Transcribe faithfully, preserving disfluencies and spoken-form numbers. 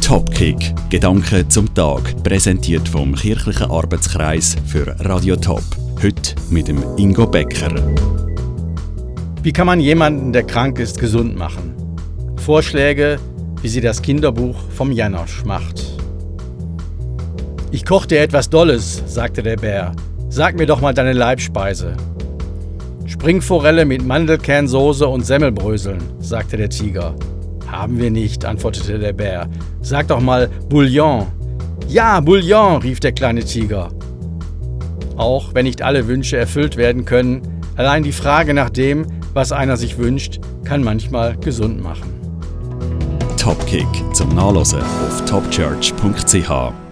Topkick, Gedanken zum Tag, präsentiert vom Kirchlichen Arbeitskreis für Radio Top. Heute mit dem Ingo Becker. Wie kann man jemanden, der krank ist, gesund machen? Vorschläge, wie sie das Kinderbuch vom Janosch macht. Ich koch dir etwas Dolles, sagte der Bär. Sag mir doch mal deine Leibspeise. Springforelle mit Mandelkernsoße und Semmelbröseln, sagte der Tiger. Haben wir nicht, antwortete der Bär. Sag doch mal Bouillon. Ja, Bouillon, rief der kleine Tiger. Auch wenn nicht alle Wünsche erfüllt werden können, allein die Frage nach dem, was einer sich wünscht, kann manchmal gesund machen. Topkick zum Nachlesen auf topchurch punkt c h.